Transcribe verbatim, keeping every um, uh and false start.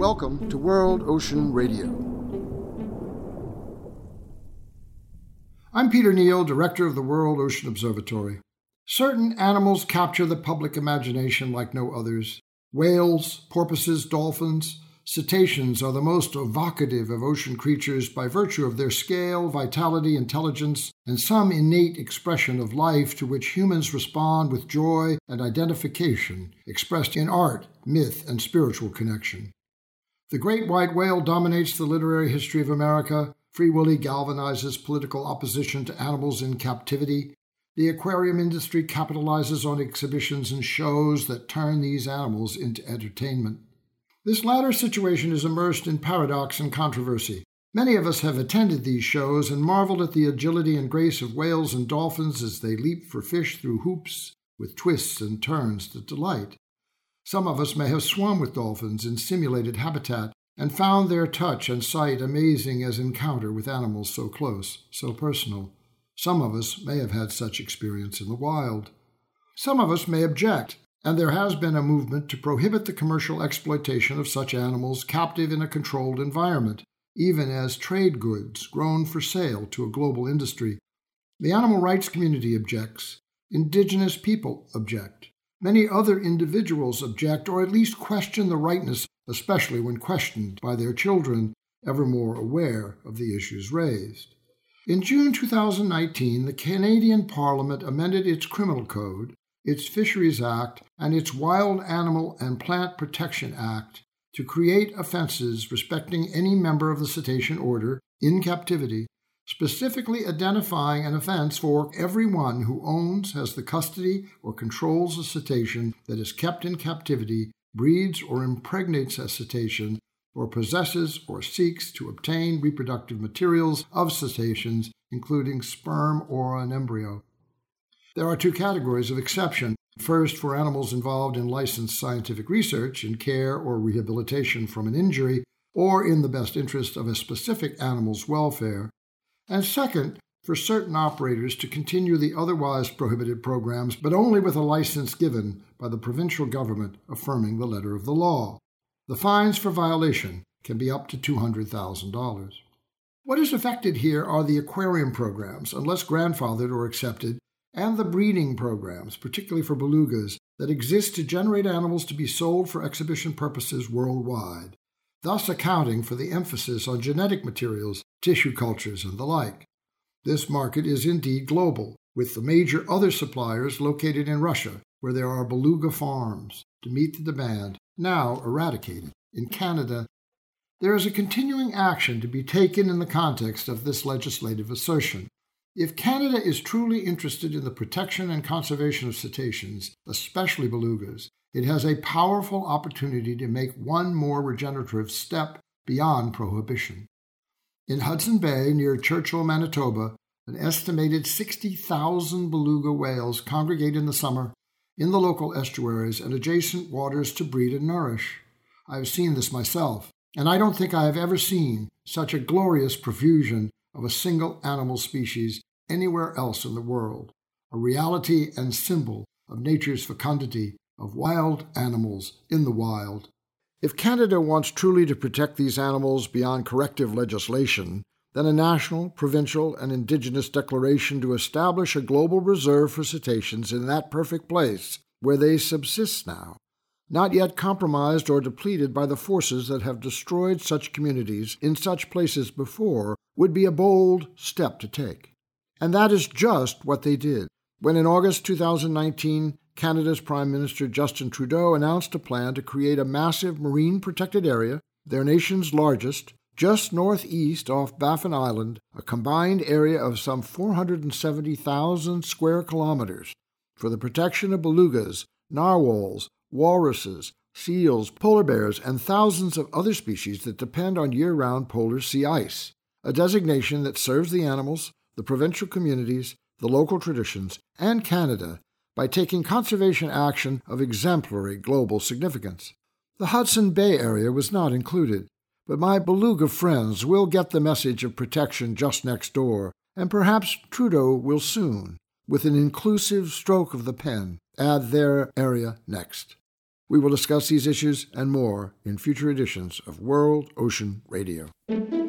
Welcome to World Ocean Radio. I'm Peter Neal, Director of the World Ocean Observatory. Certain animals capture the public imagination like no others. Whales, porpoises, dolphins, cetaceans are the most evocative of ocean creatures by virtue of their scale, vitality, intelligence, and some innate expression of life to which humans respond with joy and identification, expressed in art, myth, and spiritual connection. The great white whale dominates the literary history of America. Free Willy galvanizes political opposition to animals in captivity. The aquarium industry capitalizes on exhibitions and shows that turn these animals into entertainment. This latter situation is immersed in paradox and controversy. Many of us have attended these shows and marveled at the agility and grace of whales and dolphins as they leap for fish through hoops with twists and turns that delight. Some of us may have swum with dolphins in simulated habitat and found their touch and sight amazing as encounter with animals so close, so personal. Some of us may have had such experience in the wild. Some of us may object, and there has been a movement to prohibit the commercial exploitation of such animals captive in a controlled environment, even as trade goods grown for sale to a global industry. The animal rights community objects. Indigenous people object. Many other individuals object, or at least question the rightness, especially when questioned by their children, ever more aware of the issues raised. In June two thousand nineteen, the Canadian Parliament amended its criminal code, its Fisheries Act, and its Wild Animal and Plant Protection Act to create offenses respecting any member of the cetacean order in captivity, specifically identifying an offense for everyone who owns, has the custody, or controls a cetacean that is kept in captivity, breeds or impregnates a cetacean, or possesses or seeks to obtain reproductive materials of cetaceans, including sperm or an embryo. There are two categories of exception. First, for animals involved in licensed scientific research, in care or rehabilitation from an injury, or in the best interest of a specific animal's welfare. And second, for certain operators to continue the otherwise prohibited programs, but only with a license given by the provincial government affirming the letter of the law. The fines for violation can be up to two hundred thousand dollars. What is affected here are the aquarium programs, unless grandfathered or accepted, and the breeding programs, particularly for belugas, that exist to generate animals to be sold for exhibition purposes worldwide, thus accounting for the emphasis on genetic materials, tissue cultures, and the like. This market is indeed global, with the major other suppliers located in Russia, where there are beluga farms to meet the demand, now eradicated. In Canada, there is a continuing action to be taken in the context of this legislative assertion. If Canada is truly interested in the protection and conservation of cetaceans, especially belugas, it has a powerful opportunity to make one more regenerative step beyond prohibition. In Hudson Bay, near Churchill, Manitoba, an estimated sixty thousand beluga whales congregate in the summer in the local estuaries and adjacent waters to breed and nourish. I have seen this myself, and I don't think I have ever seen such a glorious profusion of a single animal species anywhere else in the world, a reality and symbol of nature's fecundity of wild animals in the wild. If Canada wants truly to protect these animals beyond corrective legislation, then a national, provincial, and indigenous declaration to establish a global reserve for cetaceans in that perfect place where they subsist now, not yet compromised or depleted by the forces that have destroyed such communities in such places before, would be a bold step to take. And that is just what they did, when in August two thousand nineteen, Canada's Prime Minister Justin Trudeau announced a plan to create a massive marine-protected area, their nation's largest, just northeast off Baffin Island, a combined area of some four hundred seventy thousand square kilometers, for the protection of belugas, narwhals, walruses, seals, polar bears, and thousands of other species that depend on year-round polar sea ice, a designation that serves the animals, the provincial communities, the local traditions, and Canada by taking conservation action of exemplary global significance. The Hudson Bay area was not included, but my beluga friends will get the message of protection just next door, and perhaps Trudeau will soon, with an inclusive stroke of the pen, add their area next. We will discuss these issues and more in future editions of World Ocean Radio.